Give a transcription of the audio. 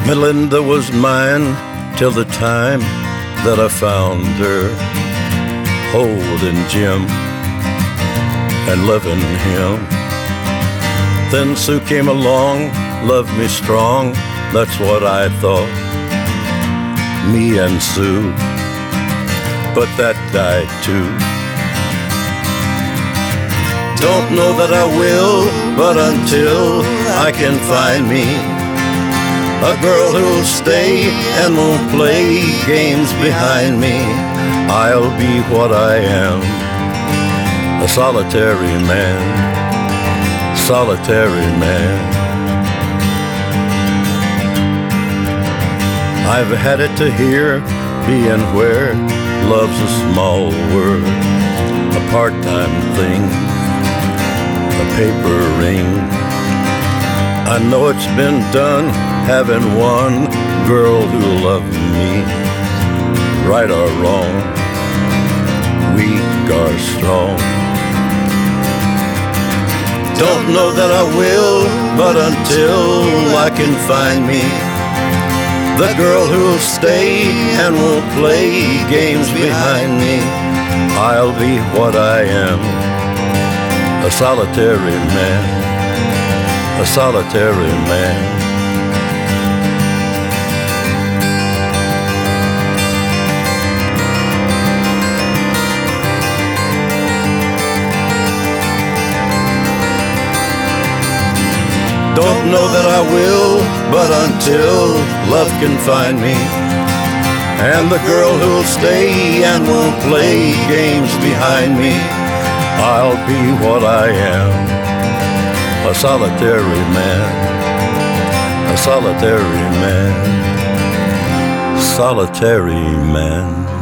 Melinda was mine till the time that I found her holding Jim and loving him. Then Sue came along, loved me strong, that's what I thought, me and Sue, but that died too. Don't know that I will, but until I can find me a girl who'll stay and won't play games behind me, I'll be what I am, a solitary man, solitary man. I've had it to hear, being where love's a small word, a part-time thing, a paper ring. I know it's been done, having one girl who loved me, right or wrong, weak or strong. Don't know that I will, but until I can find me the girl who'll stay and won't play games behind me, I'll be what I am, a solitary man, a solitary man. Don't know that I will, but until love can find me and the girl who'll stay and won't play games behind me, I'll be what I am, a solitary man, a solitary man, solitary man.